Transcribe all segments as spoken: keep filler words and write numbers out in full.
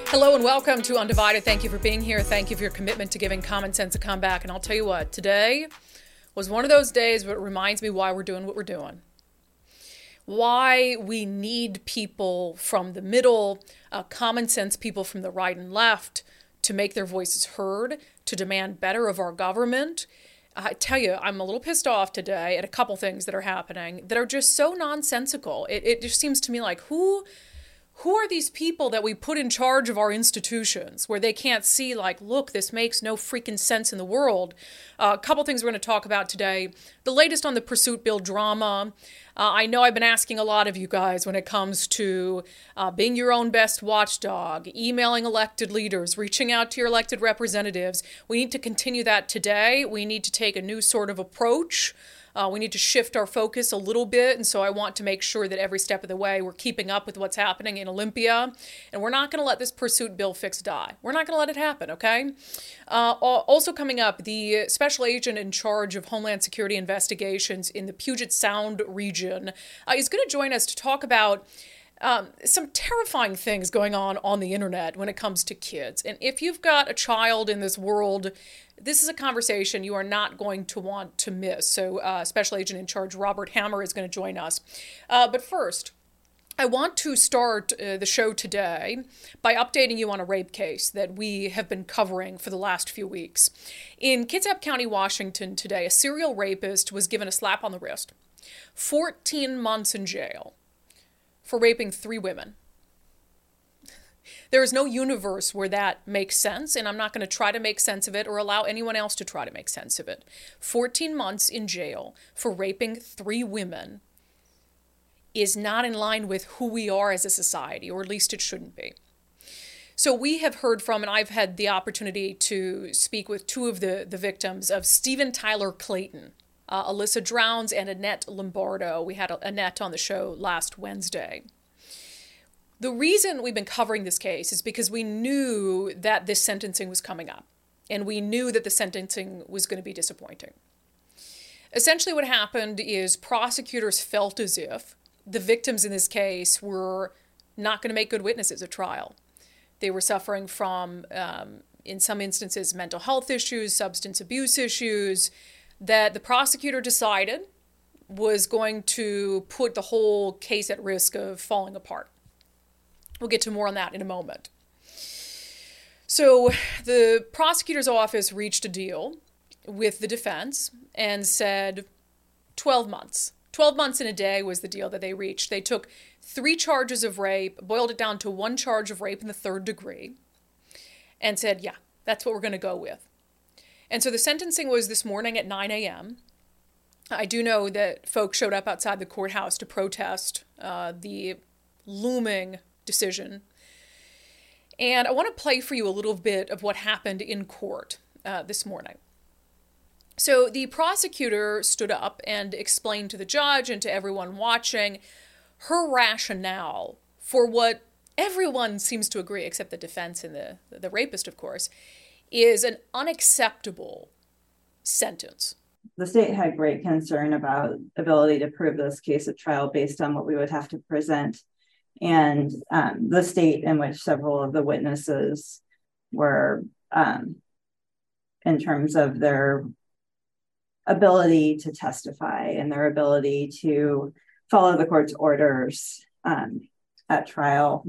Hello and welcome to Undivided. Thank you for being here. Thank you for your commitment to giving common sense a comeback. And I'll tell you what, today was one of those days where it reminds me why we're doing what we're doing. Why we need people from the middle, uh, common sense people from the right and left to make their voices heard, to demand better of our government. I tell you, I'm a little pissed off today at a couple things that are happening that are just so nonsensical. It, it just seems to me like who... Who are these people that we put in charge of our institutions where they can't see, like, look, this makes no freaking sense in the world? Uh, a couple things we're going to talk about today. The latest on the Pursuit Bill drama. Uh, I know I've been asking a lot of you guys when it comes to uh, being your own best watchdog, emailing elected leaders, reaching out to your elected representatives. We need to continue that today. We need to take a new sort of approach. Uh, we need to shift our focus a little bit, and so I want to make sure that every step of the way we're keeping up with what's happening in Olympia, and we're not going to let this Pursuit Bill fix die. We're not going to let it happen, okay? Uh, also coming up, the special agent in charge of Homeland Security investigations in the Puget Sound region uh, is going to join us to talk about Um, some terrifying things going on on the internet when it comes to kids. And if you've got a child in this world, this is a conversation you are not going to want to miss. So uh, Special Agent in Charge Robert Hammer is going to join us. Uh, but first, I want to start uh, the show today by updating you on a rape case that we have been covering for the last few weeks. In Kitsap County, Washington today, a serial rapist was given a slap on the wrist, fourteen months in jail, for raping three women. There is no universe where that makes sense, and I'm not going to try to make sense of it or allow anyone else to try to make sense of it. fourteen months in jail for raping three women is not in line with who we are as a society, or at least it shouldn't be. So we have heard from, and I've had the opportunity to speak with two of the, the victims of Steven Tyler Clayton, Uh, Alyssa Drowns and Annette Lombardo. We had Annette on the show last Wednesday. The reason we've been covering this case is because we knew that this sentencing was coming up, and we knew that the sentencing was going to be disappointing. Essentially what happened is prosecutors felt as if the victims in this case were not going to make good witnesses at trial. They were suffering from, um, in some instances, mental health issues, substance abuse issues, that the prosecutor decided was going to put the whole case at risk of falling apart. We'll get to more on that in a moment. So the prosecutor's office reached a deal with the defense and said twelve months. twelve months in a day was the deal that they reached. They took three charges of rape, boiled it down to one charge of rape in the third degree, and said, yeah, that's what we're going to go with. And so the sentencing was this morning at nine a.m. I do know that folks showed up outside the courthouse to protest uh, the looming decision. And I want to play for you a little bit of what happened in court uh, this morning. So the prosecutor stood up and explained to the judge and to everyone watching her rationale for what everyone seems to agree, except the defense and the, the rapist, of course, is an unacceptable sentence. The state had great concern about ability to prove this case at trial based on what we would have to present. And um, the state in which several of the witnesses were, um, in terms of their ability to testify and their ability to follow the court's orders um, at trial.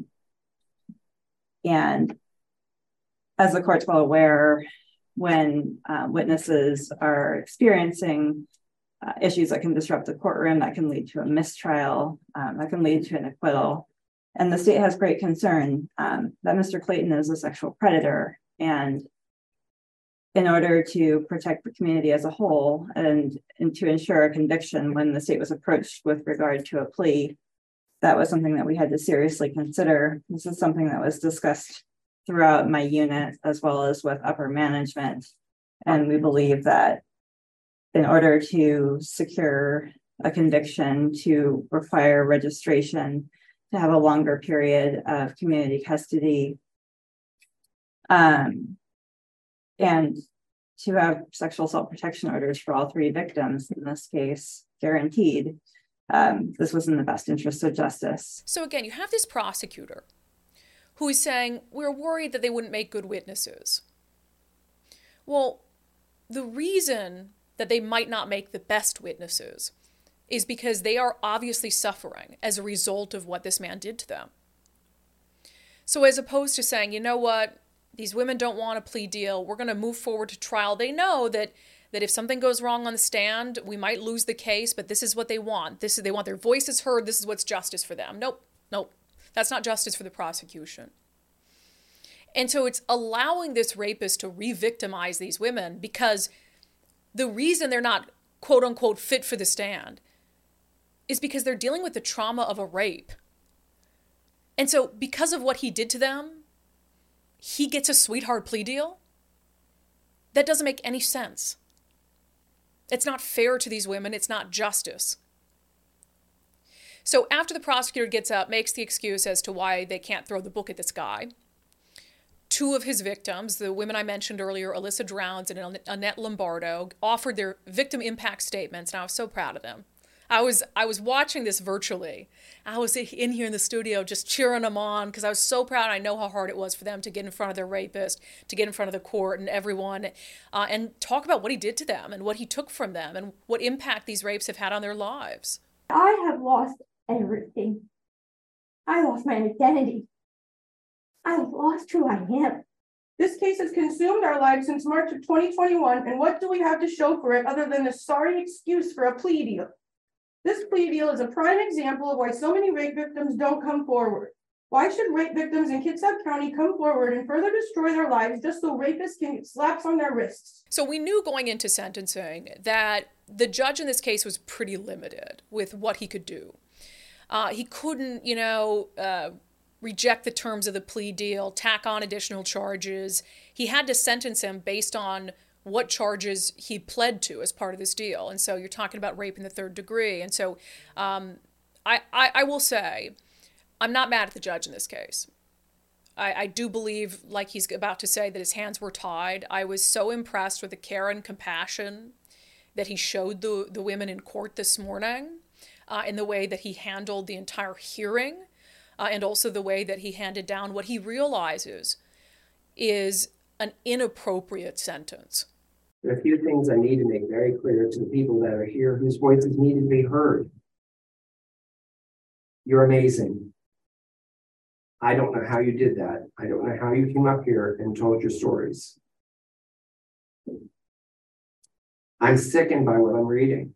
And as the court's well aware, when uh, witnesses are experiencing uh, issues that can disrupt the courtroom, that can lead to a mistrial, um, that can lead to an acquittal. And the state has great concern um, that Mister Clayton is a sexual predator. And in order to protect the community as a whole and, and to ensure a conviction when the state was approached with regard to a plea, that was something that we had to seriously consider. This is something that was discussed throughout my unit as well as with upper management. And we believe that in order to secure a conviction, to require registration, to have a longer period of community custody, um, and to have sexual assault protection orders for all three victims, in this case, guaranteed, um, this was in the best interest of justice. So again, you have this prosecutor who is saying, we're worried that they wouldn't make good witnesses. Well, the reason that they might not make the best witnesses is because they are obviously suffering as a result of what this man did to them. So as opposed to saying, you know what, these women don't want a plea deal, we're going to move forward to trial, they know that that if something goes wrong on the stand, we might lose the case, but this is what they want. This is, they want their voices heard. This is what's justice for them. Nope, nope. That's not justice for the prosecution. And so it's allowing this rapist to re-victimize these women because the reason they're not, quote unquote, fit for the stand is because they're dealing with the trauma of a rape. And so because of what he did to them, he gets a sweetheart plea deal? That doesn't make any sense. It's not fair to these women. It's not justice. So after the prosecutor gets up, makes the excuse as to why they can't throw the book at this guy, two of his victims, the women I mentioned earlier, Alyssa Drowns and Annette Lombardo, offered their victim impact statements, and I was so proud of them. I was I was watching this virtually. I was in here in the studio just cheering them on because I was so proud. I know how hard it was for them to get in front of their rapist, to get in front of the court and everyone, uh, and talk about what he did to them and what he took from them and what impact these rapes have had on their lives. I have lost everything. I lost my identity. I have lost who I am. This case has consumed our lives since March of twenty twenty-one, and what do we have to show for it other than a sorry excuse for a plea deal? This plea deal is a prime example of why so many rape victims don't come forward. Why should rape victims in Kitsap County come forward and further destroy their lives just so rapists can get slaps on their wrists? So we knew going into sentencing that the judge in this case was pretty limited with what he could do. Uh, he couldn't, you know, uh, reject the terms of the plea deal, tack on additional charges. He had to sentence him based on what charges he pled to as part of this deal. And so you're talking about rape in the third degree. And so um, I, I, I will say, I'm not mad at the judge in this case. I, I do believe, like he's about to say, that his hands were tied. I was so impressed with the care and compassion that he showed the, the women in court this morning, uh, in the way that he handled the entire hearing, uh, and also the way that he handed down what he realizes is an inappropriate sentence. There are a few things I need to make very clear to the people that are here whose voices need to be heard. You're amazing. I don't know how you did that. I don't know how you came up here and told your stories. I'm sickened by what I'm reading.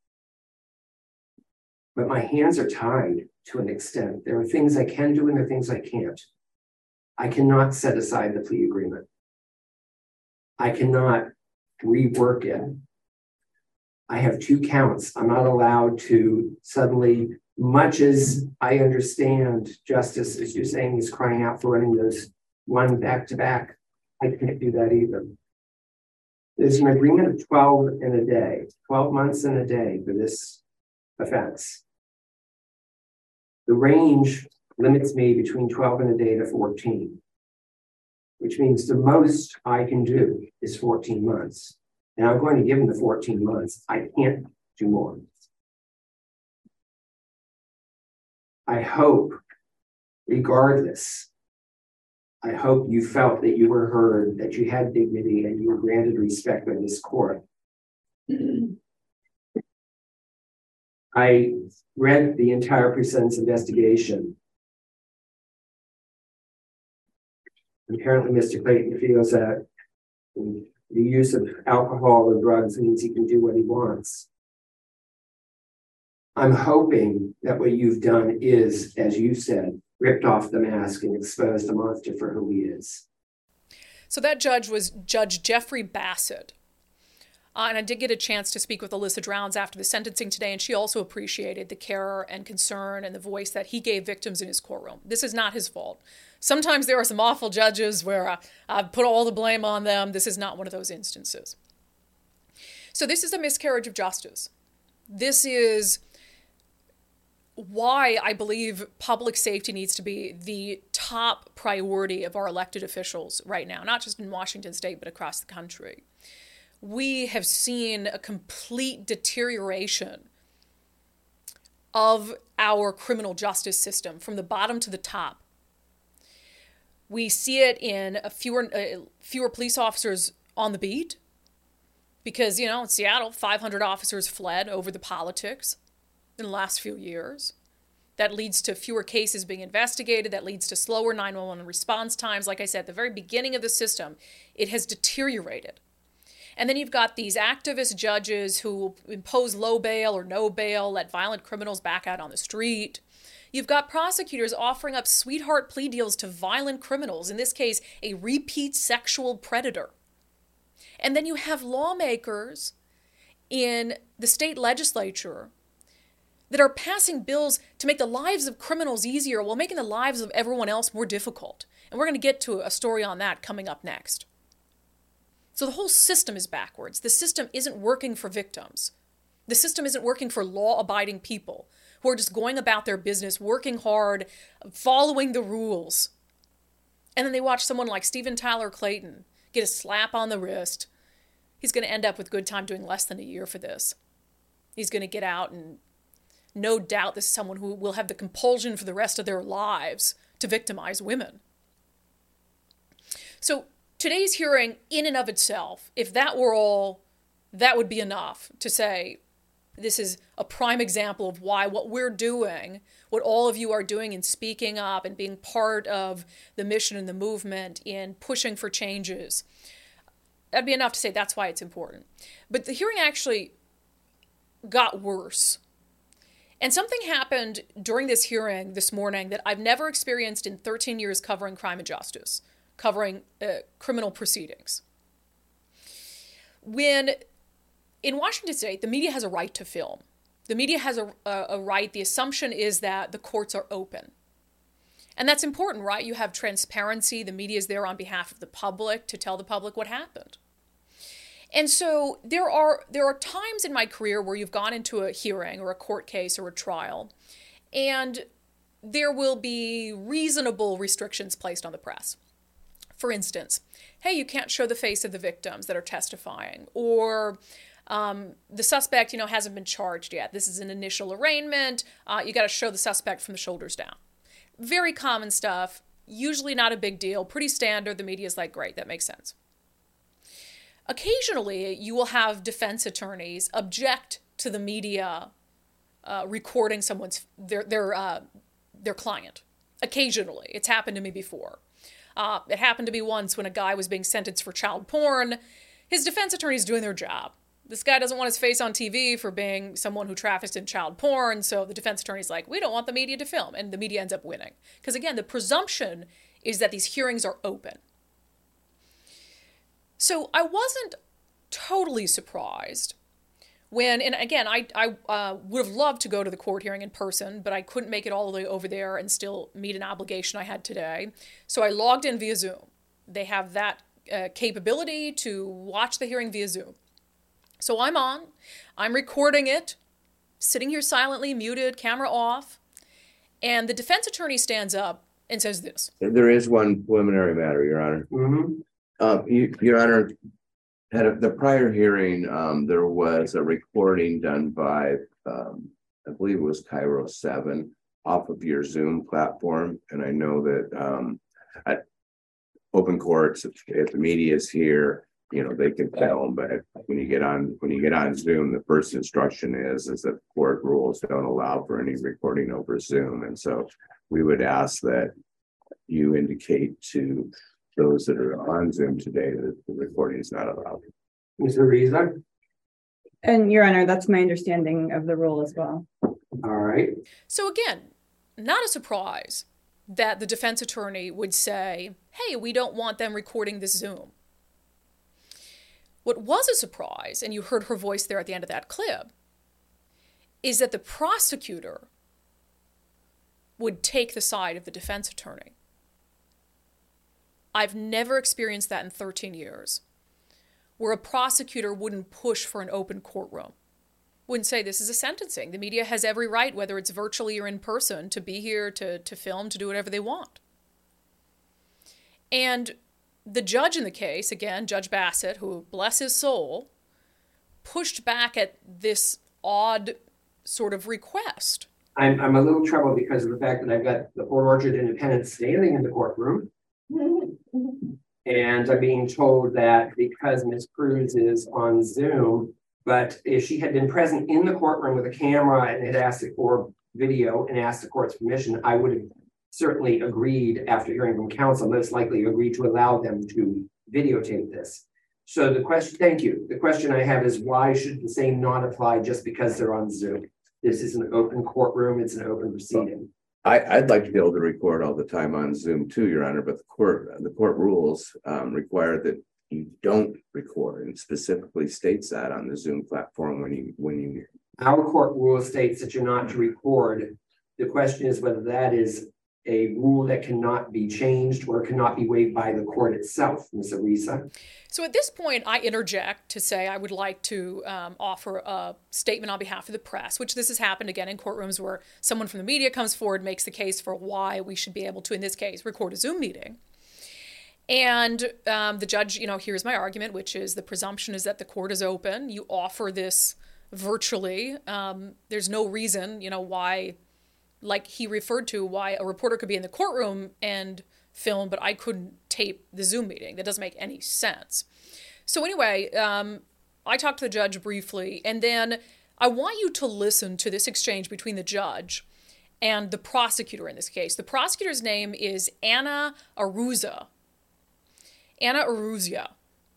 But my hands are tied to an extent. There are things I can do and there are things I can't. I cannot set aside the plea agreement. I cannot rework it. I have two counts. I'm not allowed to suddenly, much as I understand justice, as you're saying, is crying out for running those one back to back. I can't do that either. There's an agreement of twelve in a day, twelve months in a day for this offense. The range limits me between twelve in a day to fourteen. Which means the most I can do is fourteen months. And I'm going to give him the fourteen months. I can't do more. I hope, regardless, I hope you felt that you were heard, that you had dignity, and you were granted respect by this court. I read the entire pre-sentence investigation. Apparently, Mister Clayton feels that the use of alcohol or drugs means he can do what he wants. I'm hoping that what you've done is, as you said, ripped off the mask and exposed the monster for who he is. So that judge was Judge Jeffrey Bassett. Uh, and I did get a chance to speak with Alyssa Drowns after the sentencing today, and she also appreciated the care and concern and the voice that he gave victims in his courtroom. This is not his fault. Sometimes there are some awful judges where I, I put all the blame on them. This is not one of those instances. So this is a miscarriage of justice. This is why I believe public safety needs to be the top priority of our elected officials right now, not just in Washington state, but across the country. We have seen a complete deterioration of our criminal justice system from the bottom to the top. We see it in a fewer uh, fewer police officers on the beat because, you know, in Seattle, five hundred officers fled over the politics in the last few years. That leads to fewer cases being investigated. That leads to slower nine one one response times. Like I said, at the very beginning of the system, it has deteriorated. And then you've got these activist judges who will impose low bail or no bail, let violent criminals back out on the street. You've got prosecutors offering up sweetheart plea deals to violent criminals, in this case, a repeat sexual predator. And then you have lawmakers in the state legislature that are passing bills to make the lives of criminals easier while making the lives of everyone else more difficult. And we're going to get to a story on that coming up next. So the whole system is backwards. The system isn't working for victims. The system isn't working for law-abiding people who are just going about their business, working hard, following the rules. And then they watch someone like Stephen Tyler Clayton get a slap on the wrist. He's going to end up with good time doing less than a year for this. He's going to get out, and no doubt this is someone who will have the compulsion for the rest of their lives to victimize women. So today's hearing, in and of itself, if that were all, that would be enough to say this is a prime example of why what we're doing, what all of you are doing in speaking up and being part of the mission and the movement in pushing for changes, that'd be enough to say that's why it's important. But the hearing actually got worse. And something happened during this hearing this morning that I've never experienced in thirteen years covering crime and justice, covering uh, criminal proceedings. When in Washington State, the media has a right to film. The media has a, a, a right. The assumption is that the courts are open. And that's important, right? You have transparency. The media is there on behalf of the public to tell the public what happened. And so there are there are times in my career where you've gone into a hearing or a court case or a trial, and there will be reasonable restrictions placed on the press. For instance, hey, you can't show the face of the victims that are testifying, or um, the suspect, you know, hasn't been charged yet. This is an initial arraignment. Uh, you got to show the suspect from the shoulders down. Very common stuff, usually not a big deal, pretty standard. The media's like, great, that makes sense. Occasionally, you will have defense attorneys object to the media uh, recording someone's their their uh, their client. Occasionally, it's happened to me before. Uh, it happened to me once when a guy was being sentenced for child porn. His defense attorney's doing their job. This guy doesn't want his face on T V for being someone who trafficked in child porn, so the defense attorney's like, we don't want the media to film, and the media ends up winning. Because again, the presumption is that these hearings are open. So I wasn't totally surprised when, and again, I, I uh, would have loved to go to the court hearing in person, but I couldn't make it all the way over there and still meet an obligation I had today. So I logged in via Zoom. They have that uh, capability to watch the hearing via Zoom. So I'm on, I'm recording it, sitting here silently, muted, camera off, and the defense attorney stands up and says this. There is one preliminary matter, Your Honor. Mm-hmm. Uh, you, Your Honor, at a, the prior hearing, um, there was a recording done by, um, I believe it was Cairo seven, off of your Zoom platform. And I know that um, at open courts, if, if the media is here, you know, they can film, but when you get on when you get on Zoom, the first instruction is is that court rules don't allow for any recording over Zoom. And so we would ask that you indicate to those that are on Zoom today that the recording is not allowed. Is there a reason? And Your Honor, that's my understanding of the rule as well. All right. So again, not a surprise that the defense attorney would say, hey, we don't want them recording this Zoom. What was a surprise, and you heard her voice there at the end of that clip, is that the prosecutor would take the side of the defense attorney. I've never experienced that in thirteen years, where a prosecutor wouldn't push for an open courtroom, wouldn't say this is a sentencing. The media has every right, whether it's virtually or in person, to be here, to, to film, to do whatever they want. And the judge in the case, again, Judge Bassett, who, bless his soul, pushed back at this odd sort of request. I'm, I'm a little troubled because of the fact that I've got the Port Orchard Independent standing in the courtroom. And I'm being told that because Miz Cruz is on Zoom, but if she had been present in the courtroom with a camera and had asked for video and asked the court's permission, I would have certainly agreed, after hearing from counsel, most likely agreed to allow them to videotape this. So the question, thank you. The question I have is, why should the same not apply just because they're on Zoom? This is an open courtroom, it's an open proceeding. I, I'd like to be able to record all the time on Zoom too, Your Honor, but the court, the court rules um, require that you don't record, and specifically states that on the Zoom platform when you, when you. Our court rule states that you're not to record. The question is whether that is a rule that cannot be changed or cannot be waived by the court itself, Miz Arisa. So at this point, I interject to say I would like to um, offer a statement on behalf of the press, which this has happened again in courtrooms where someone from the media comes forward, makes the case for why we should be able to, in this case, record a Zoom meeting. And um, the judge, you know, here's my argument, which is the presumption is that the court is open. You offer this virtually. Um, there's no reason, you know, why, like he referred to, why a reporter could be in the courtroom and film, but I couldn't tape the Zoom meeting. That doesn't make any sense. So anyway, um, I talked to the judge briefly, and then I want you to listen to this exchange between the judge and the prosecutor in this case. The prosecutor's name is Anna Arruzza. Anna Arruzza.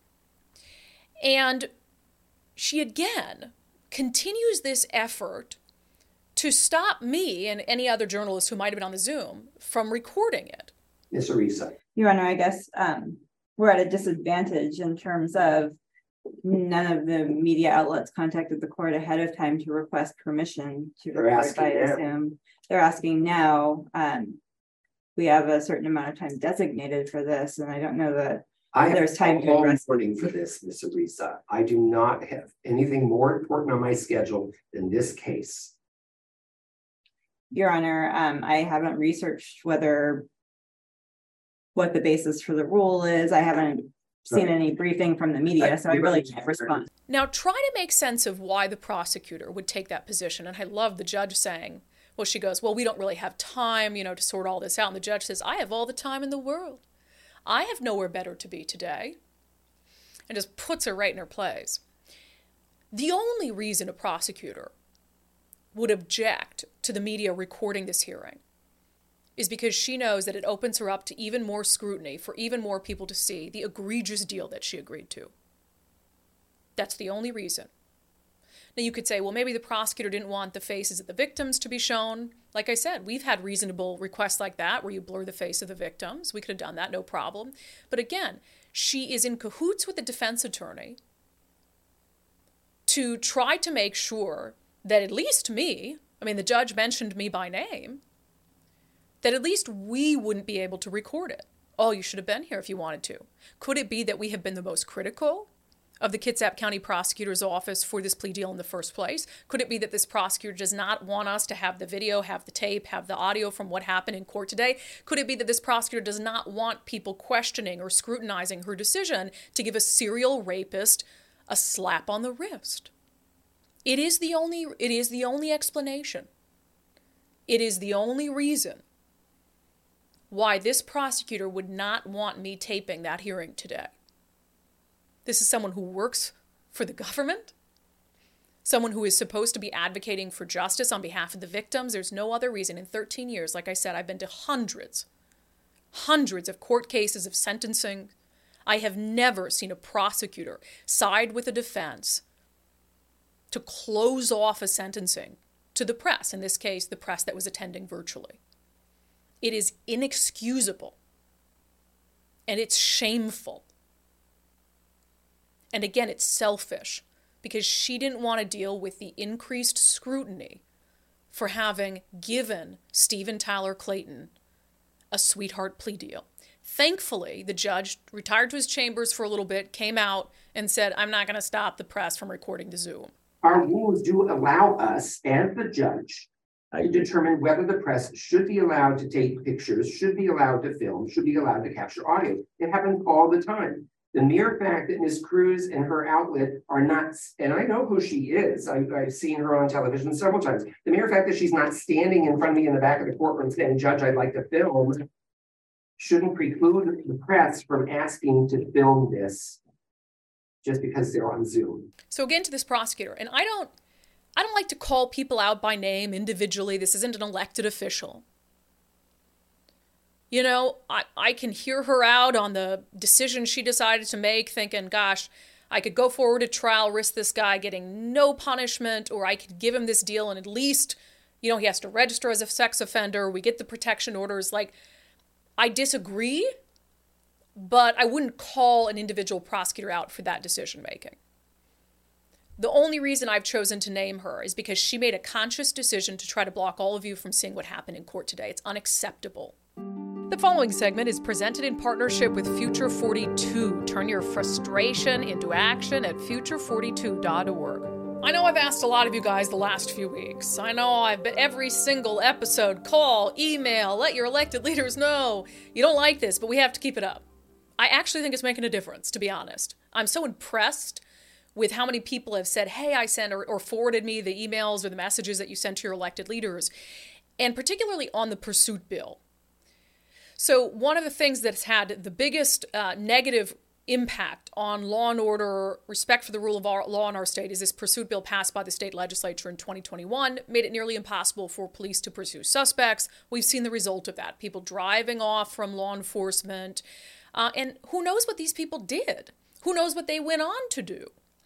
And she again continues this effort to stop me and any other journalists who might have been on the Zoom from recording it. Miz Arisa. Your Honor, I guess um, we're at a disadvantage in terms of none of the media outlets contacted the court ahead of time to request permission to They're record asking via now. Zoom. They're asking now. Um, we have a certain amount of time designated for this, and I don't know that I have there's time to all address. reporting for this, Miz Arisa. I do not have anything more important on my schedule than this case. Your Honor, um, I haven't researched whether what the basis for the rule is. I haven't seen any briefing from the media, so I really can't respond. Now, try to make sense of why the prosecutor would take that position. And I love the judge saying, well, she goes, well, we don't really have time, you know, to sort all this out. And the judge says, I have all the time in the world. I have nowhere better to be today. And just puts her right in her place. The only reason a prosecutor would object to the media recording this hearing is because she knows that it opens her up to even more scrutiny for even more people to see the egregious deal that she agreed to. That's the only reason. Now you could say, well, maybe the prosecutor didn't want the faces of the victims to be shown. Like I said, we've had reasonable requests like that where you blur the face of the victims. We could have done that, no problem. But again, she is in cahoots with the defense attorney to try to make sure that at least me, I mean, the judge mentioned me by name, that at least we wouldn't be able to record it. Oh, you should have been here if you wanted to. Could it be that we have been the most critical of the Kitsap County Prosecutor's Office for this plea deal in the first place? Could it be that this prosecutor does not want us to have the video, have the tape, have the audio from what happened in court today? Could it be that this prosecutor does not want people questioning or scrutinizing her decision to give a serial rapist a slap on the wrist? It is the only, it is the only explanation. It is the only reason why this prosecutor would not want me taping that hearing today. This is someone who works for the government, someone who is supposed to be advocating for justice on behalf of the victims. There's no other reason. In thirteen years, like I said, I've been to hundreds, hundreds of court cases of sentencing. I have never seen a prosecutor side with a defense to close off a sentencing to the press, in this case, the press that was attending virtually. It is inexcusable, and it's shameful. And again, it's selfish, because she didn't want to deal with the increased scrutiny for having given Stephen Tyler Clayton a sweetheart plea deal. Thankfully, the judge retired to his chambers for a little bit, came out and said, I'm not going to stop the press from recording the Zoom. Our rules do allow us, as the judge, to determine whether the press should be allowed to take pictures, should be allowed to film, should be allowed to capture audio. It happens all the time. The mere fact that Miz Cruz and her outlet are not, and I know who she is, I, I've seen her on television several times. The mere fact that she's not standing in front of me in the back of the courtroom saying, Judge, I'd like to film, shouldn't preclude the press from asking to film this just because they're on Zoom. So again, to this prosecutor, and I don't, I don't like to call people out by name individually. This isn't an elected official. You know, I, I can hear her out on the decision she decided to make, thinking, gosh, I could go forward to trial, risk this guy getting no punishment, or I could give him this deal and at least, you know, he has to register as a sex offender. We get the protection orders. Like, I disagree, but I wouldn't call an individual prosecutor out for that decision making. The only reason I've chosen to name her is because she made a conscious decision to try to block all of you from seeing what happened in court today. It's unacceptable. The following segment is presented in partnership with Future forty-two. Turn your frustration into action at future forty-two dot org. I know I've asked a lot of you guys the last few weeks. I know I've been every single episode, call, email, let your elected leaders know you don't like this, but we have to keep it up. I actually think it's making a difference, to be honest. I'm so impressed with how many people have said, hey, I sent or, or forwarded me the emails or the messages that you sent to your elected leaders, and particularly on the pursuit bill. So one of the things that's had the biggest uh, negative impact on law and order, respect for the rule of our, law in our state is this pursuit bill passed by the state legislature in twenty twenty-one, made it nearly impossible for police to pursue suspects. We've seen the result of that. People driving off from law enforcement. Uh, and who knows what these people did? Who knows what they went on to do?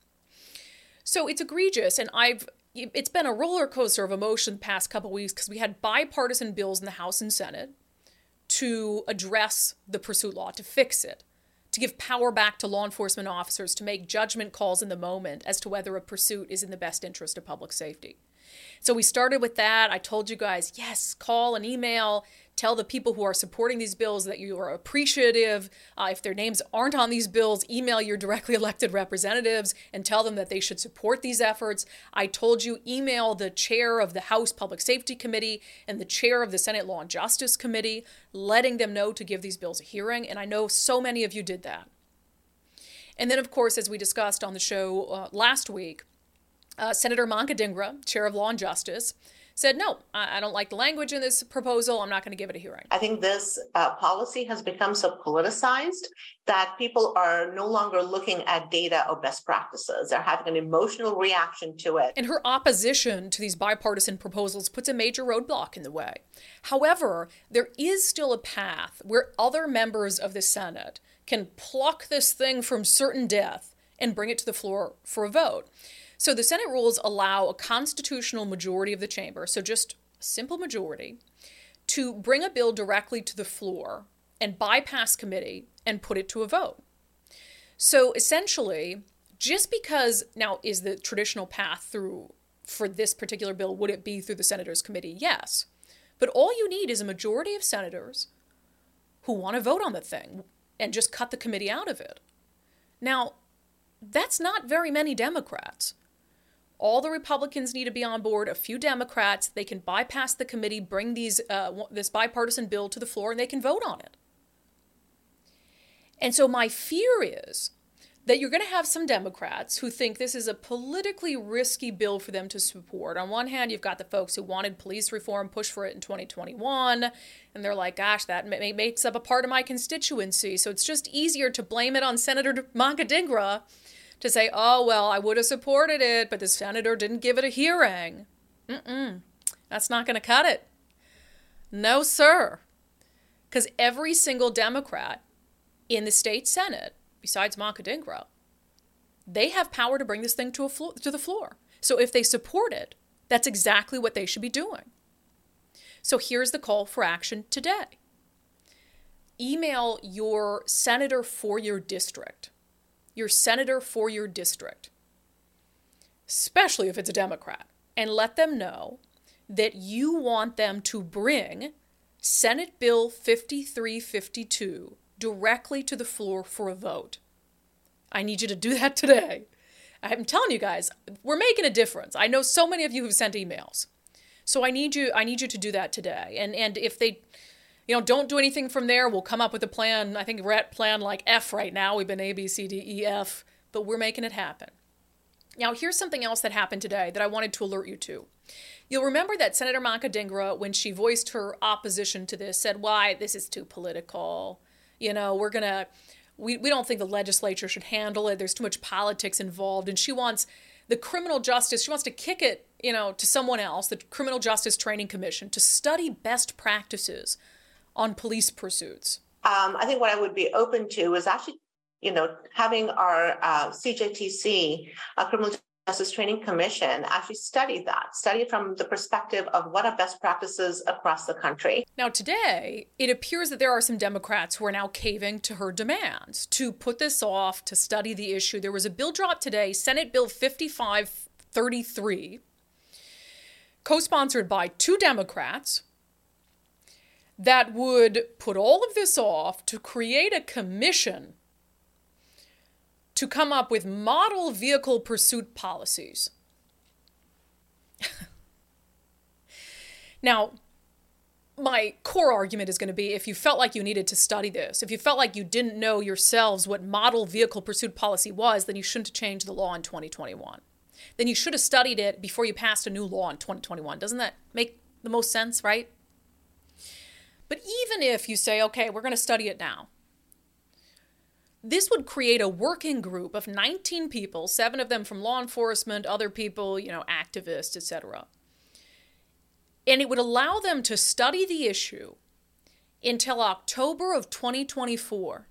So it's egregious, and I've it's been a roller coaster of emotion the past couple weeks because we had bipartisan bills in the House and Senate to address the pursuit law, to fix it, to give power back to law enforcement officers to make judgment calls in the moment as to whether a pursuit is in the best interest of public safety. So we started with that. I told you guys, yes, call and email. Tell the people who are supporting these bills that you are appreciative. Uh, if their names aren't on these bills, email your directly elected representatives and tell them that they should support these efforts. I told you, email the chair of the House Public Safety Committee and the chair of the Senate Law and Justice Committee, letting them know to give these bills a hearing. And I know so many of you did that. And then, of course, as we discussed on the show uh, last week, uh, Senator Manka Dhingra, chair of Law and Justice, said, no, I don't like the language in this proposal. I'm not going to give it a hearing. I think this uh, policy has become so politicized that people are no longer looking at data or best practices. They're having an emotional reaction to it. And her opposition to these bipartisan proposals puts a major roadblock in the way. However, there is still a path where other members of the Senate can pluck this thing from certain death and bring it to the floor for a vote. So the Senate rules allow a constitutional majority of the chamber, so just a simple majority, to bring a bill directly to the floor and bypass committee and put it to a vote. So essentially, just because, now is the traditional path through, for this particular bill, would it be through the Senators Committee? Yes. But all you need is a majority of senators who want to vote on the thing and just cut the committee out of it. Now, that's not very many Democrats. All the Republicans need to be on board, a few Democrats. They can bypass the committee, bring these uh, this bipartisan bill to the floor, and they can vote on it. And so my fear is that you're going to have some Democrats who think this is a politically risky bill for them to support. On one hand, you've got the folks who wanted police reform, pushed for it in twenty twenty-one, and they're like, gosh, that ma- makes up a part of my constituency, so it's just easier to blame it on Senator Manka Dhingra to say, oh, well, I would have supported it, but the senator didn't give it a hearing. Mm-mm. That's not going to cut it. No, sir. Because every single Democrat in the state Senate, besides Manka Dhingra, they have power to bring this thing to, a flo- to the floor. So if they support it, that's exactly what they should be doing. So here's the call for action today. Email your senator for your district. Your senator for your district, especially if it's a Democrat, and let them know that you want them to bring Senate Bill fifty-three fifty-two directly to the floor for a vote. I need you to do that today. I'm telling you guys, we're making a difference. I know so many of you have sent emails. So I need you, I need you to do that today. And and if they, you know, don't do anything from there, we'll come up with a plan. I think we're at plan like F right now. We've been A, B, C, D, E, F, but we're making it happen. Now, here's something else that happened today that I wanted to alert you to. You'll remember that Senator Manka Dhingra, when she voiced her opposition to this, said, why, this is too political. You know, we're going to, we, we don't think the legislature should handle it. There's too much politics involved. And she wants the criminal justice, she wants to kick it, you know, to someone else, the Criminal Justice Training Commission, to study best practices on police pursuits. Um, I think what I would be open to is actually, you know, having our uh, C J T C, uh, Criminal Justice Training Commission, actually study that, study it from the perspective of what are best practices across the country. Now, today, it appears that there are some Democrats who are now caving to her demands to put this off, to study the issue. There was a bill drop today, Senate Bill fifty-five thirty-three, co-sponsored by two Democrats, that would put all of this off to create a commission to come up with model vehicle pursuit policies. Now, my core argument is going to be, if you felt like you needed to study this, if you felt like you didn't know yourselves what model vehicle pursuit policy was, then you shouldn't have changed the law in twenty twenty-one. Then you should have studied it before you passed a new law in twenty twenty-one. Doesn't that make the most sense, right? But even if you say, okay, we're going to study it now, this would create a working group of nineteen people, seven of them from law enforcement, other people, you know, activists, et cetera. And it would allow them to study the issue until October of twenty twenty-four.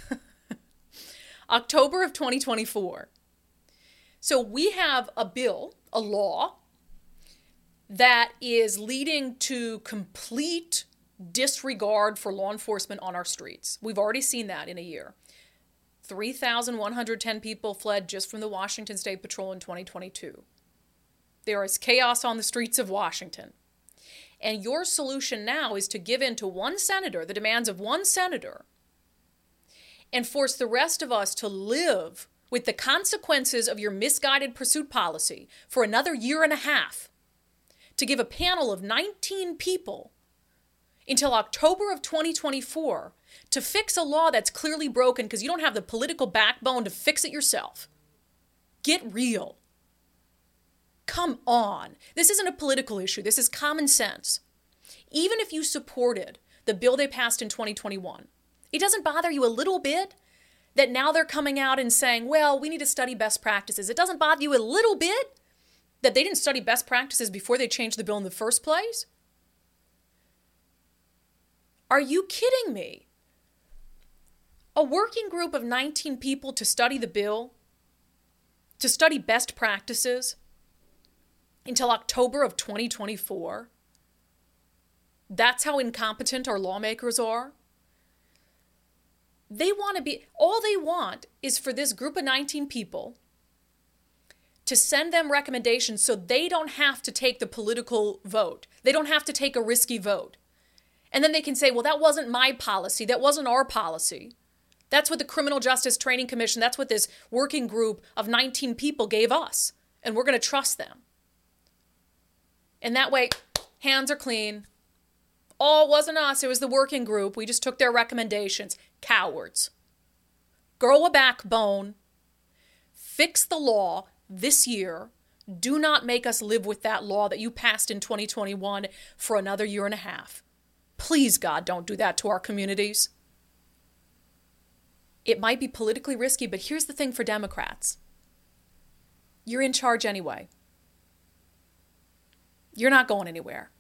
October of twenty twenty-four. So we have a bill, a law, that is leading to complete disregard for law enforcement on our streets. We've already seen that in a year. three thousand one hundred ten people fled just from the Washington State Patrol in twenty twenty-two. There is chaos on the streets of Washington. And your solution now is to give in to one senator, the demands of one senator, and force the rest of us to live with the consequences of your misguided pursuit policy for another year and a half, to give a panel of nineteen people until October of twenty twenty-four to fix a law that's clearly broken because you don't have the political backbone to fix it yourself. Get real. Come on. This isn't a political issue. This is common sense. Even if you supported the bill they passed in twenty twenty-one, it doesn't bother you a little bit that now they're coming out and saying, well, we need to study best practices. It doesn't bother you a little bit that they didn't study best practices before they changed the bill in the first place? Are you kidding me? A working group of nineteen people to study the bill, to study best practices until October of twenty twenty-four? That's how incompetent our lawmakers are? They want to be, all they want is for this group of nineteen people to send them recommendations so they don't have to take the political vote. They don't have to take a risky vote. And then they can say, well, that wasn't my policy. That wasn't our policy. That's what the Criminal Justice Training Commission, that's what this working group of nineteen people gave us. And we're going to trust them. And that way, hands are clean. Oh, it wasn't us. It was the working group. We just took their recommendations. Cowards. Grow a backbone. Fix the law this year. Do not make us live with that law that you passed in twenty twenty-one for another year and a half. Please, God, don't do that to our communities. It might be politically risky, but here's the thing for Democrats. You're in charge anyway. You're not going anywhere.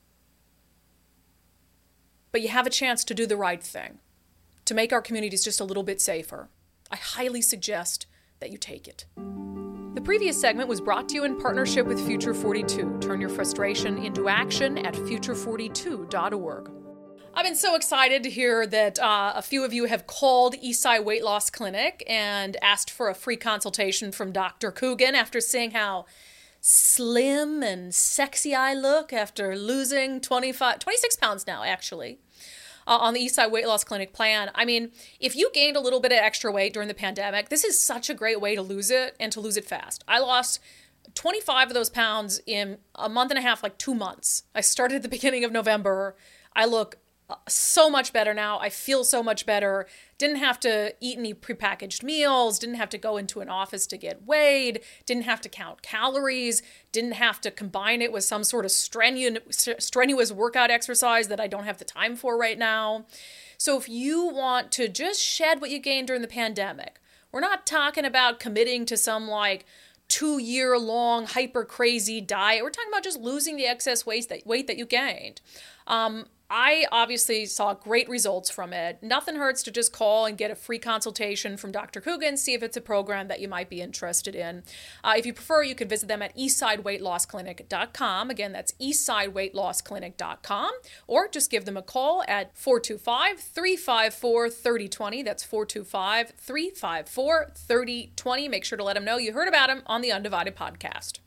But you have a chance to do the right thing, to make our communities just a little bit safer. I highly suggest that you take it. The previous segment was brought to you in partnership with Future forty-two. Turn your frustration into action at future forty-two dot org. I've been so excited to hear that uh, a few of you have called Eastside Weight Loss Clinic and asked for a free consultation from Doctor Coogan after seeing how slim and sexy I look after losing twenty-five, twenty-six pounds now, actually, uh, on the Eastside Weight Loss Clinic plan. I mean, if you gained a little bit of extra weight during the pandemic, this is such a great way to lose it and to lose it fast. I lost twenty-five of those pounds in a month and a half, like two months. I started at the beginning of November. I look so much better now. I feel so much better. Didn't have to eat any prepackaged meals, didn't have to go into an office to get weighed, didn't have to count calories, didn't have to combine it with some sort of strenuous, strenuous workout exercise that I don't have the time for right now. So if you want to just shed what you gained during the pandemic, we're not talking about committing to some like two year long hyper crazy diet. We're talking about just losing the excess weight that weight that you gained. Um, I obviously saw great results from it. Nothing hurts to just call and get a free consultation from Doctor Coogan, see if it's a program that you might be interested in. Uh, if you prefer, you can visit them at eastside weight loss clinic dot com. Again, that's eastside weight loss clinic dot com. Or just give them a call at four two five, three five four, three zero two zero. That's four two five, three five four, three zero two zero. Make sure to let them know you heard about them on the Undivided podcast.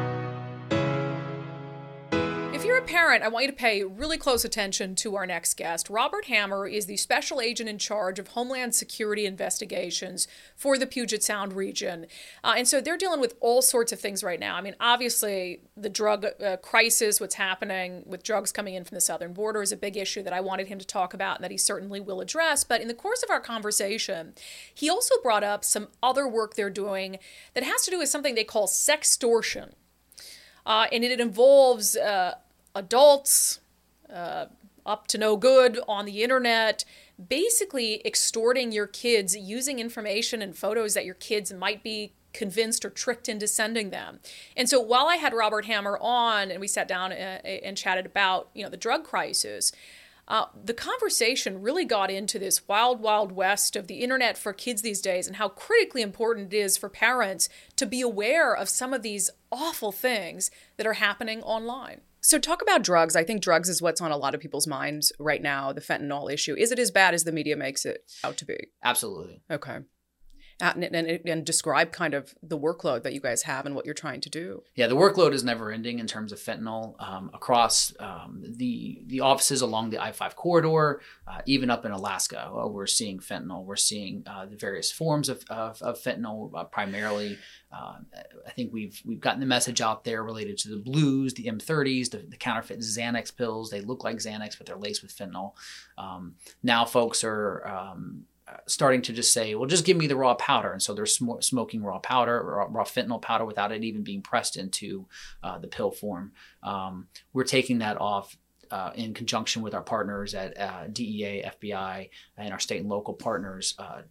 If you're a parent, I want you to pay really close attention to our next guest. Robert Hammer is the special agent in charge of Homeland Security investigations for the Puget Sound region. Uh, and so they're dealing with all sorts of things right now. I mean, obviously, the drug uh, crisis, what's happening with drugs coming in from the southern border is a big issue that I wanted him to talk about and that he certainly will address. But in the course of our conversation, he also brought up some other work they're doing that has to do with something they call sextortion. Uh, and it involves uh, adults uh, up to no good on the internet, basically extorting your kids using information and photos that your kids might be convinced or tricked into sending them. And so while I had Robert Hammer on and we sat down and, and chatted about, you know, the drug crisis, Uh, the conversation really got into this wild, wild west of the internet for kids these days and how critically important it is for parents to be aware of some of these awful things that are happening online. So talk about drugs. I think drugs is what's on a lot of people's minds right now, the fentanyl issue. Is it as bad as the media makes it out to be? Absolutely. Okay. And, and, and describe kind of the workload that you guys have and what you're trying to do. Yeah, the workload is never ending in terms of fentanyl um, across um, the the offices along the I five corridor, uh, even up in Alaska. Well, we're seeing fentanyl. We're seeing uh, the various forms of, of, of fentanyl, uh, primarily. Uh, I think we've we've gotten the message out there related to the blues, the M thirties, the, the counterfeit Xanax pills. They look like Xanax, but they're laced with fentanyl. Um, now folks are um, starting to just say, well, just give me the raw powder. And so they're sm- smoking raw powder, raw, raw fentanyl powder without it even being pressed into uh, the pill form. Um, we're taking that off uh, in conjunction with our partners at uh, D E A, F B I, and our state and local partners, uh,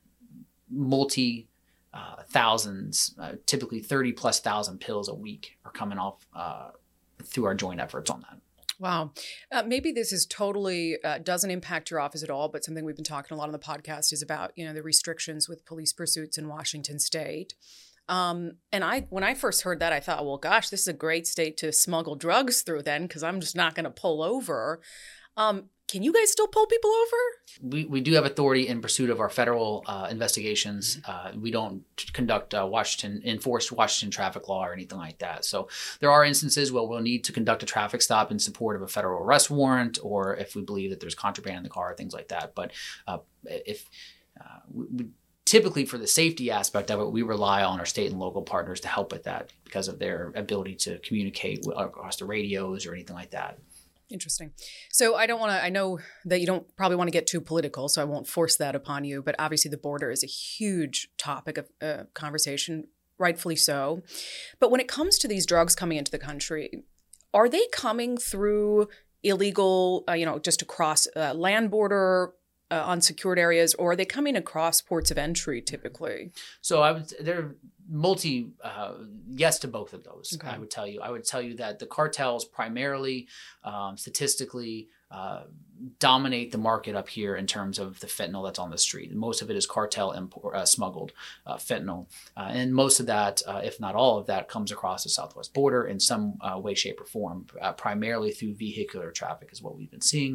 multi uh, thousands, uh, typically thirty plus thousand pills a week are coming off uh, through our joint efforts on that. Wow. Uh, maybe this is totally uh, doesn't impact your office at all, but something we've been talking a lot on the podcast is about, you know, the restrictions with police pursuits in Washington state. Um, and I, when I first heard that, I thought, well, gosh, this is a great state to smuggle drugs through then, because I'm just not going to pull over. Um, Can you guys still pull people over? We we do have authority in pursuit of our federal uh, investigations. Uh, we don't conduct uh, Washington, enforce Washington traffic law or anything like that. So there are instances where we'll need to conduct a traffic stop in support of a federal arrest warrant, or if we believe that there's contraband in the car, things like that. But uh, if uh, we, we typically, for the safety aspect of it, we rely on our state and local partners to help with that because of their ability to communicate across the radios or anything like that. Interesting. So I don't want to, I know that you don't probably want to get too political, so I won't force that upon you, but obviously the border is a huge topic of uh, conversation, rightfully so. But when it comes to these drugs coming into the country, are they coming through illegal, uh, you know, just across uh, land border, uh, unsecured areas, or are they coming across ports of entry typically? So I would, they're multi, uh, yes to both of those. Okay. I would tell you. I would tell you that the cartels primarily, um, statistically, uh, dominate the market up here in terms of the fentanyl that's on the street. Most of it is cartel import, uh, smuggled uh, fentanyl, uh, and most of that, uh, if not all of that, comes across the southwest border in some uh, way, shape, or form. Uh, primarily through vehicular traffic is what we've been seeing.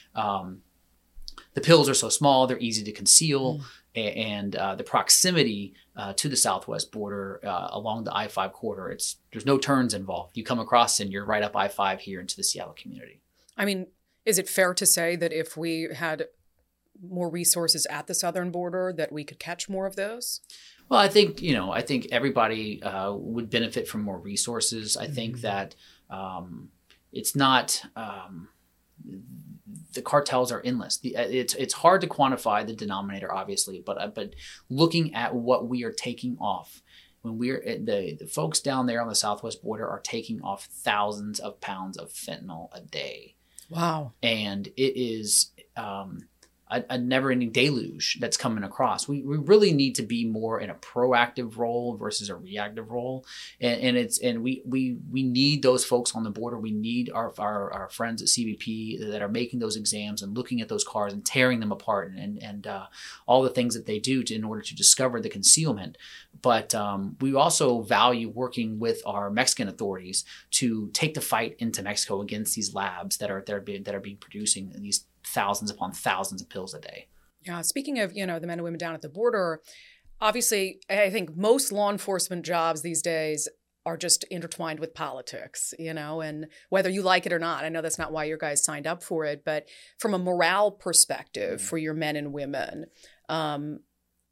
Um, The pills are so small, they're easy to conceal, mm. and uh, the proximity uh, to the southwest border uh, along the I five corridor, it's there's no turns involved. You come across and you're right up I five here into the Seattle community. I mean, is it fair to say that if we had more resources at the southern border that we could catch more of those? Well, I think, you know, I think everybody uh, would benefit from more resources. I mm-hmm. think that um, it's not... Um, the cartels are endless. The, it's it's hard to quantify the denominator, obviously, but uh, but looking at what we are taking off, when we're the the folks down there on the southwest border are taking off thousands of pounds of fentanyl a day. Wow! And it is um, a, a never-ending deluge that's coming across. We we really need to be more in a proactive role versus a reactive role, and, and it's and we we we need those folks on the border. We need our our, our friends at C B P that are making those exams and looking at those cars and tearing them apart and and uh, all the things that they do to, in order to discover the concealment. But um, we also value working with our Mexican authorities to take the fight into Mexico against these labs that are that are being, that are being producing these thousands upon thousands of pills a day. Yeah. Speaking of, you know, the men and women down at the border, obviously, I think most law enforcement jobs these days are just intertwined with politics, you know, and whether you like it or not, I know that's not why your guys signed up for it, but from a morale perspective for your men and women, um,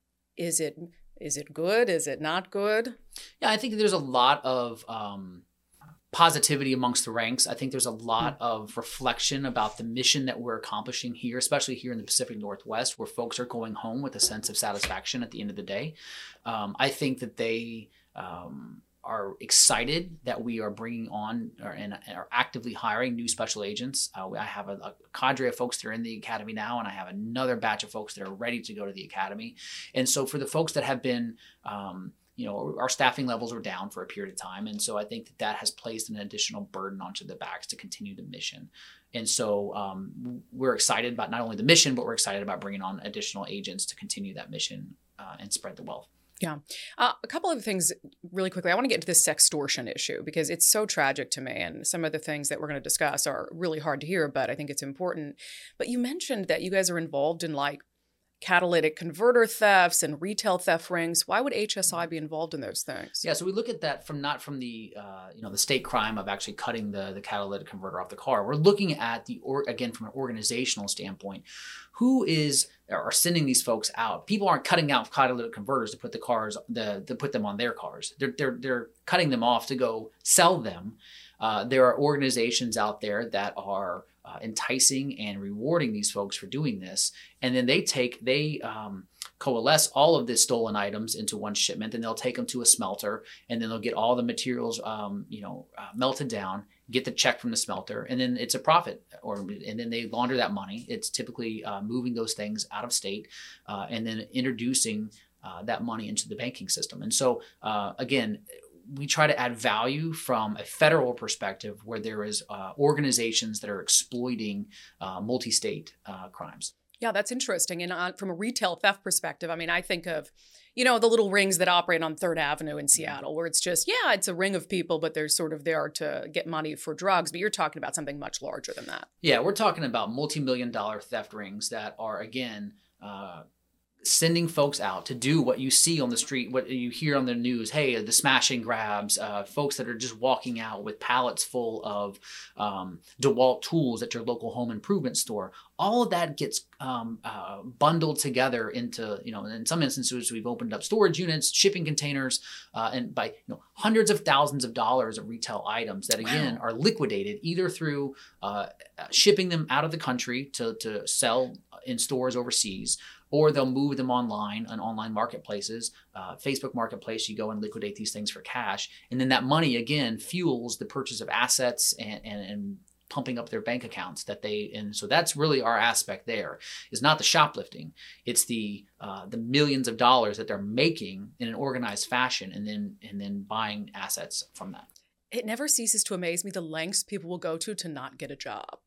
is it is it good? Is it not good? Yeah, I think there's a lot of um, positivity amongst the ranks. I think there's a lot mm-hmm. of reflection about the mission that we're accomplishing here, especially here in the Pacific Northwest, where folks are going home with a sense of satisfaction at the end of the day. Um, I think that they um, are excited that we are bringing on or, and are actively hiring new special agents. Uh, I have a, a cadre of folks that are in the academy now, and I have another batch of folks that are ready to go to the academy. And so for the folks that have been um, you know, our staffing levels are down for a period of time. And so I think that that has placed an additional burden onto the backs to continue the mission. And so um, we're excited about not only the mission, but we're excited about bringing on additional agents to continue that mission uh, and spread the wealth. Yeah. Uh, a couple of things really quickly. I want to get into this sextortion issue because it's so tragic to me. And some of the things that we're going to discuss are really hard to hear, but I think it's important. But you mentioned that you guys are involved in like catalytic converter thefts and retail theft rings. Why would H S I be involved in those things? Yeah, so we look at that from not from the uh, you know the state crime of actually cutting the the catalytic converter off the car. We're looking at the or again from an organizational standpoint, who is are sending these folks out. People aren't cutting out catalytic converters to put the cars the to put them on their cars. They're they're they're cutting them off to go sell them. Uh, there are organizations out there that are uh, enticing and rewarding these folks for doing this. And then they take, they um, coalesce all of the stolen items into one shipment, and they'll take them to a smelter, and then they'll get all the materials, um, you know, uh, melted down, get the check from the smelter, and then it's a profit. Or and then they launder that money. It's typically uh, moving those things out of state uh, and then introducing uh, that money into the banking system. And so, uh, again, we try to add value from a federal perspective where there is uh, organizations that are exploiting uh, multi-state uh, crimes. Yeah, that's interesting. And uh, from a retail theft perspective, I mean, I think of, you know, the little rings that operate on Third Avenue in Seattle, where it's just, yeah, it's a ring of people, but they're sort of there to get money for drugs. But you're talking about something much larger than that. Yeah, we're talking about multi-million dollar theft rings that are, again, uh, sending folks out to do what you see on the street, what you hear on the news. Hey, the smash and grabs, uh, folks that are just walking out with pallets full of um, DeWalt tools at your local home improvement store. All of that gets um, uh, bundled together into, you know, in some instances, we've opened up storage units, shipping containers, uh, and by you know hundreds of thousands of dollars of retail items that, again, wow. are liquidated either through uh, shipping them out of the country to, to sell in stores overseas, or they'll move them online on online marketplaces, uh, Facebook Marketplace. You go and liquidate these things for cash. And then that money, again, fuels the purchase of assets and, and, and pumping up their bank accounts that they, and so that's really our aspect there, is not the shoplifting. It's the uh, the millions of dollars that they're making in an organized fashion and then and then buying assets from that. It never ceases to amaze me the lengths people will go to to not get a job,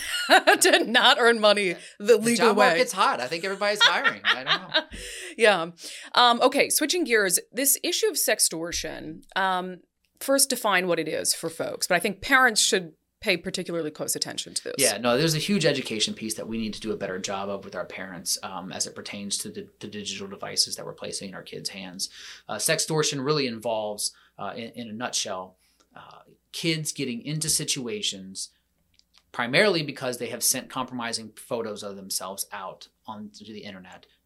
to not earn money the legal the job way. Market's hot. I think everybody's hiring. I don't know. Yeah. Um, okay, switching gears, this issue of sextortion, um, first define what it is for folks, but I think parents should pay particularly close attention to this. Yeah, no, there's a huge education piece that we need to do a better job of with our parents um, as it pertains to the, the digital devices that we're placing in our kids' hands. Uh, sextortion really involves, uh, in, in a nutshell, Uh, kids getting into situations primarily because they have sent compromising photos of themselves out onto the internet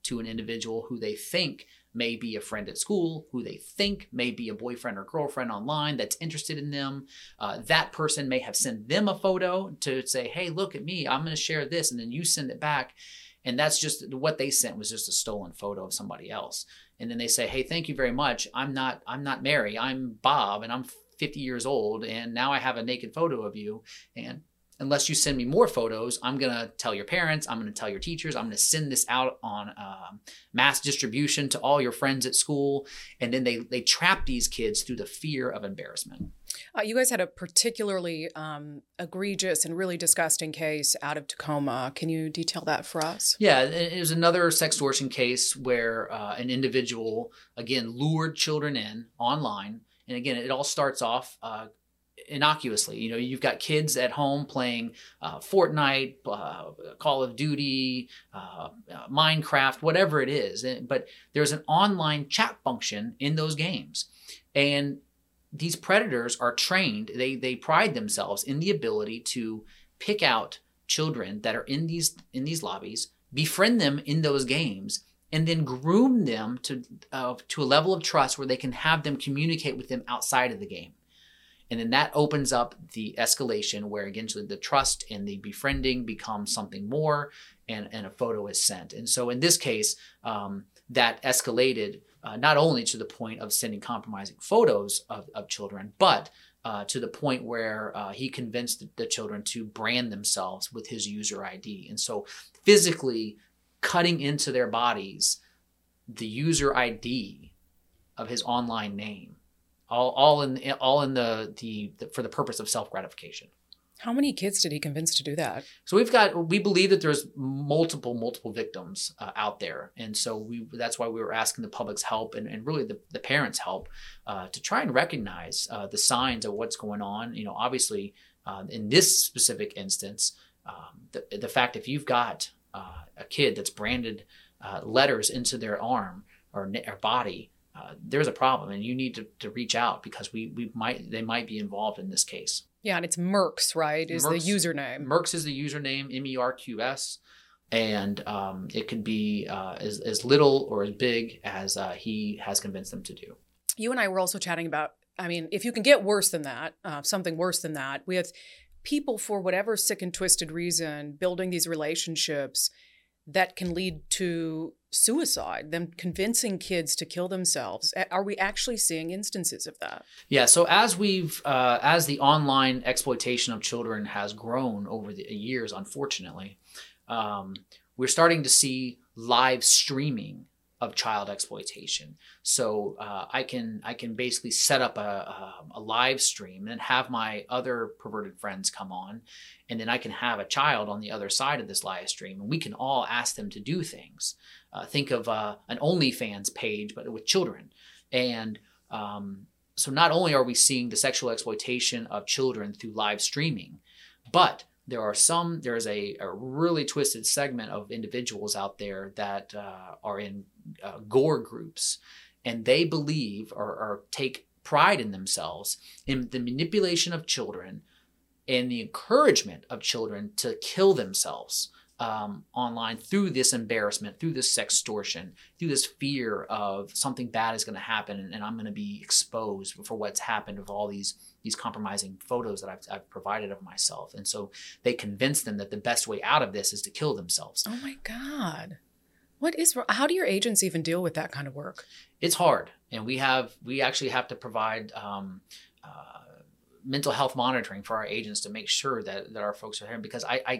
to an individual who they think may be a friend at school, who they think may be a boyfriend or girlfriend online that's interested in them. Uh, that person may have sent them a photo to say, hey, look at me, I'm going to share this. And then you send it back. And that's just what they sent was just a stolen photo of somebody else. And then they say, hey, thank you very much. I'm not, I'm not Mary, I'm Bob, and I'm fifty years old. And now I have a naked photo of you. And unless you send me more photos, I'm going to tell your parents, I'm going to tell your teachers, I'm going to send this out on um, mass distribution to all your friends at school. And then they, they trap these kids through the fear of embarrassment. Uh, you guys had a particularly um, egregious and really disgusting case out of Tacoma. Can you detail that for us? Yeah, it was another sextortion case where uh, an individual, again, lured children in online. And again, it all starts off uh, innocuously. You know, you've got kids at home playing uh, Fortnite, uh, Call of Duty, uh, uh, Minecraft, whatever it is. But there's an online chat function in those games. And these predators are trained. They, they pride themselves in the ability to pick out children that are in these, in these lobbies, befriend them in those games, and then groom them to, uh, to a level of trust where they can have them communicate with them outside of the game. And then that opens up the escalation where, again, the trust and the befriending becomes something more, and, and a photo is sent. And so in this case, um, that escalated uh, not only to the point of sending compromising photos of, of children, but uh, to the point where uh, he convinced the, the children to brand themselves with his user I D. And so physically cutting into their bodies the user I D of his online name. All, all in, all in the, the, the for the purpose of self-gratification. How many kids did he convince to do that? So we've got, we believe that there's multiple, multiple victims uh, out there. And so we, that's why we were asking the public's help and, and really the, the parents' help uh, to try and recognize uh, the signs of what's going on. You know, obviously uh, in this specific instance, um, the, the fact if you've got uh, a kid that's branded uh, letters into their arm or, or body, Uh, there's a problem, and you need to, to reach out because we we might they might be involved in this case. Yeah, and it's Mercs, right? Is Mercs, the username. Mercs is the username, M E R Q S, and um, it could be uh, as as little or as big as uh, he has convinced them to do. You and I were also chatting about, I mean, if you can get worse than that, uh, something worse than that, with people for whatever sick and twisted reason building these relationships that can lead to suicide, them convincing kids to kill themselves. Are we actually seeing instances of that? Yeah. So as we've, uh, as the online exploitation of children has grown over the years, unfortunately, um, we're starting to see live streaming of child exploitation. So uh, I can I can basically set up a, a, a live stream and have my other perverted friends come on, and then I can have a child on the other side of this live stream, and we can all ask them to do things. Uh, think of uh, an OnlyFans page, but with children. And um, so not only are we seeing the sexual exploitation of children through live streaming, but there are some, there's a, a really twisted segment of individuals out there that uh, are in uh, gore groups, and they believe or, or take pride in themselves in the manipulation of children and the encouragement of children to kill themselves um, online through this embarrassment, through this sextortion, through this fear of something bad is going to happen and, and I'm going to be exposed for what's happened with all these these compromising photos that I've, I've provided of myself. And so they convince them that the best way out of this is to kill themselves. Oh my God. What is, how do your agents even deal with that kind of work? It's hard. And we have, we actually have to provide um, uh, mental health monitoring for our agents to make sure that, that our folks are here, because I, I,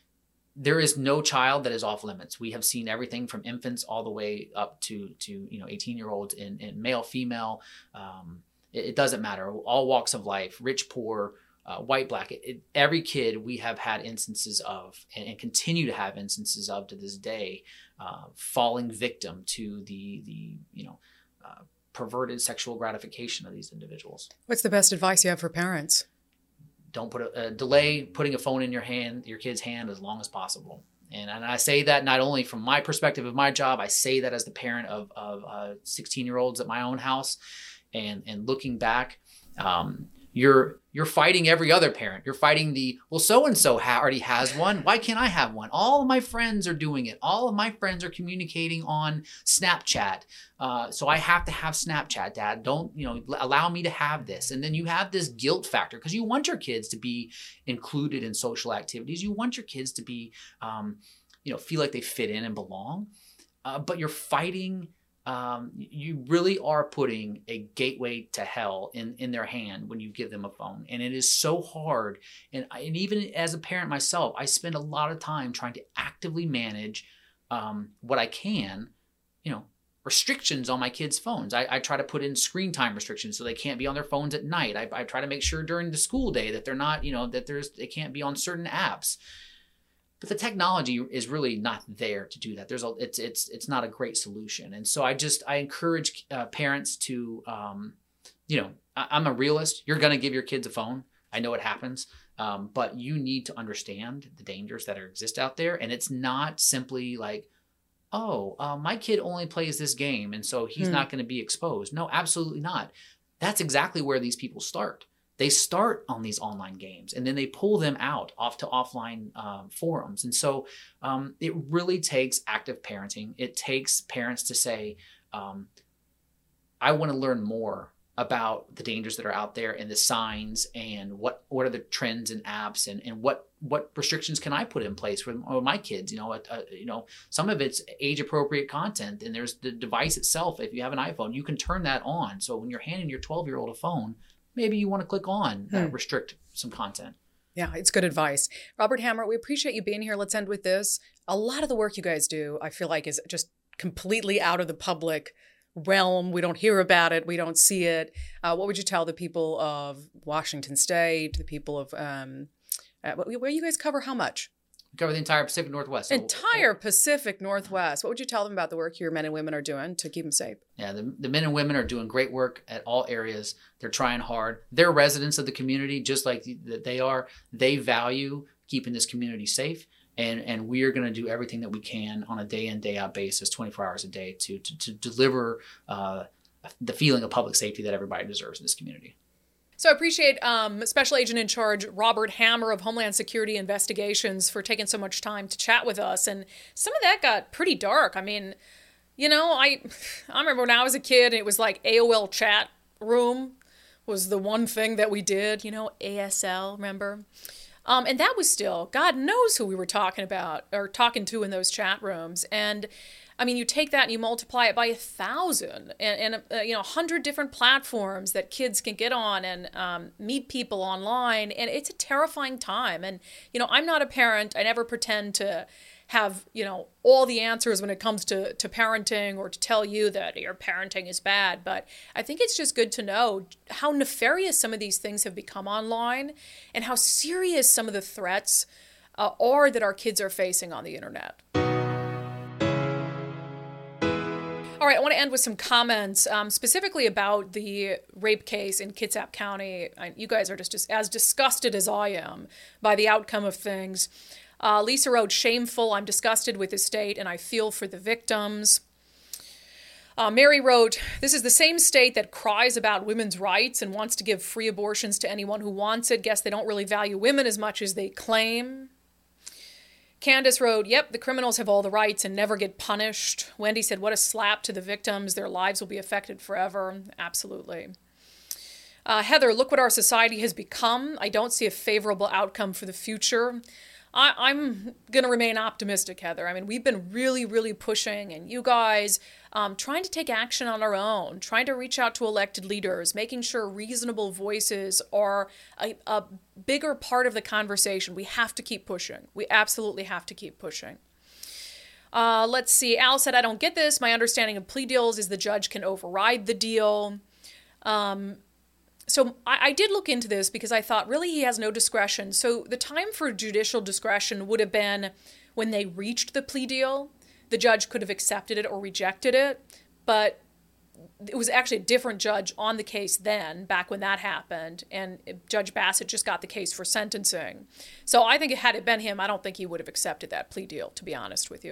there is no child that is off limits. We have seen everything from infants all the way up to, to, you know, eighteen year olds in, in male, female, um, it doesn't matter. All walks of life, rich, poor, uh, white, black. It, it, every kid we have had instances of and, and continue to have instances of to this day, uh, falling victim to the, the you know, uh, perverted sexual gratification of these individuals. What's the best advice you have for parents? Don't put a, uh, delay putting a phone in your hand, your kid's hand, as long as possible. And, and I say that not only from my perspective of my job, I say that as the parent of, of uh, sixteen year olds at my own house. And and looking back, um, you're you're fighting every other parent. You're fighting the, well, so-and-so ha- already has one. Why can't I have one? All of my friends are doing it. All of my friends are communicating on Snapchat. Uh, so I have to have Snapchat, Dad. Don't, you know, allow me to have this. And then you have this guilt factor because you want your kids to be included in social activities. You want your kids to be, um, you know, feel like they fit in and belong. Uh, but you're fighting. Um, you really are putting a gateway to hell in, in their hand when you give them a phone. And it is so hard. And, I, and even as a parent myself, I spend a lot of time trying to actively manage um, what I can, you know, restrictions on my kids' phones. I, I try to put in screen time restrictions so they can't be on their phones at night. I, I try to make sure during the school day that they're not, you know, that there's they can't be on certain apps. But the technology is really not there to do that. There's a, it's it's it's not a great solution, and so I just I encourage uh, parents to, um, you know, I, I'm a realist. You're gonna give your kids a phone. I know it happens, um, but you need to understand the dangers that are, exist out there, and it's not simply like, oh, uh, my kid only plays this game, and so he's hmm. not going to be exposed. No, absolutely not. That's exactly where these people start. They start on these online games and then they pull them out off to offline um, forums. And so um, it really takes active parenting. It takes parents to say, um, I want to learn more about the dangers that are out there and the signs and what, what are the trends and apps and, and what, what restrictions can I put in place for my kids? You know, uh, you know, some of it's age appropriate content, and there's the device itself. If you have an iPhone, you can turn that on. So when you're handing your twelve year old a phone, maybe you want to click on uh, restrict some content. Yeah, it's good advice. Robert Hammer, we appreciate you being here. Let's end with this. A lot of the work you guys do, I feel like, is just completely out of the public realm. We don't hear about it. We don't see it. Uh, what would you tell the people of Washington State, the people of, um, uh, where you guys cover how much? We cover the entire Pacific Northwest. So entire Pacific Northwest. What would you tell them about the work your men and women are doing to keep them safe? Yeah, the, the men and women are doing great work at all areas. They're trying hard. They're residents of the community, just like they are. They value keeping this community safe. And, and we are going to do everything that we can on a day in, day out basis, twenty-four hours a day to, to, to deliver uh, the feeling of public safety that everybody deserves in this community. So I appreciate um, Special Agent in Charge Robert Hammer of Homeland Security Investigations for taking so much time to chat with us. And some of that got pretty dark. I mean, you know, I I remember when I was a kid, and it was like A O L chat room was the one thing that we did, you know, A S L, remember? Um, and that was still, God knows who we were talking about or talking to in those chat rooms. And I mean, you take that and you multiply it by a thousand and, and uh, you know, a hundred different platforms that kids can get on and um, meet people online. And it's a terrifying time. And, you know, I'm not a parent. I never pretend to have, you know, all the answers when it comes to, to parenting or to tell you that your parenting is bad. But I think it's just good to know how nefarious some of these things have become online and how serious some of the threats uh, are that our kids are facing on the internet. All right, I want to end with some comments um, specifically about the rape case in Kitsap County. I, you guys are just, just as disgusted as I am by the outcome of things. Uh, Lisa wrote, shameful, I'm disgusted with the state and I feel for the victims. Uh, Mary wrote, this is the same state that cries about women's rights and wants to give free abortions to anyone who wants it. Guess they don't really value women as much as they claim. Candace wrote, yep, the criminals have all the rights and never get punished. Wendy said, what a slap to the victims. Their lives will be affected forever. Absolutely. Uh, Heather, look what our society has become. I don't see a favorable outcome for the future. I, I'm going to remain optimistic, Heather. I mean, we've been really, really pushing, and you guys um, trying to take action on our own, trying to reach out to elected leaders, making sure reasonable voices are a, a bigger part of the conversation. We have to keep pushing. We absolutely have to keep pushing. Uh, let's see. Al said, I don't get this. My understanding of plea deals is the judge can override the deal. Um, So I, I did look into this because I thought, really, he has no discretion. So the time for judicial discretion would have been when they reached the plea deal. The judge could have accepted it or rejected it, but it was actually a different judge on the case then, back when that happened, and Judge Bassett just got the case for sentencing. So I think had it been him, I don't think he would have accepted that plea deal, to be honest with you.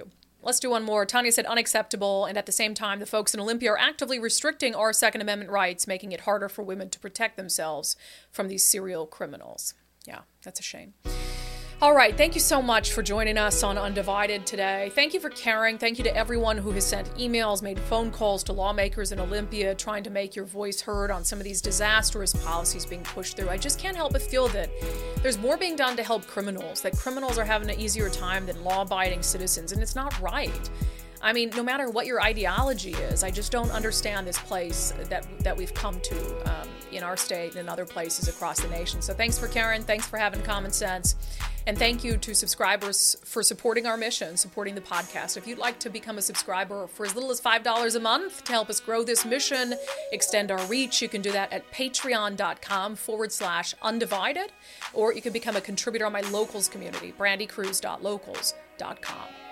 Let's do one more. Tanya said unacceptable, and at the same time, the folks in Olympia are actively restricting our Second Amendment rights, making it harder for women to protect themselves from these serial criminals. Yeah, that's a shame. All right, thank you so much for joining us on Undivided today. Thank you for caring. Thank you to everyone who has sent emails, made phone calls to lawmakers in Olympia, trying to make your voice heard on some of these disastrous policies being pushed through. I just can't help but feel that there's more being done to help criminals, that criminals are having an easier time than law-abiding citizens, and it's not right. I mean, no matter what your ideology is, I just don't understand this place that that we've come to um, in our state and in other places across the nation. So thanks for caring. Thanks for having common sense. And thank you to subscribers for supporting our mission, supporting the podcast. If you'd like to become a subscriber for as little as five dollars a month to help us grow this mission, extend our reach, you can do that at patreon.com forward slash undivided, or you can become a contributor on my locals community, brandycruz dot locals dot com.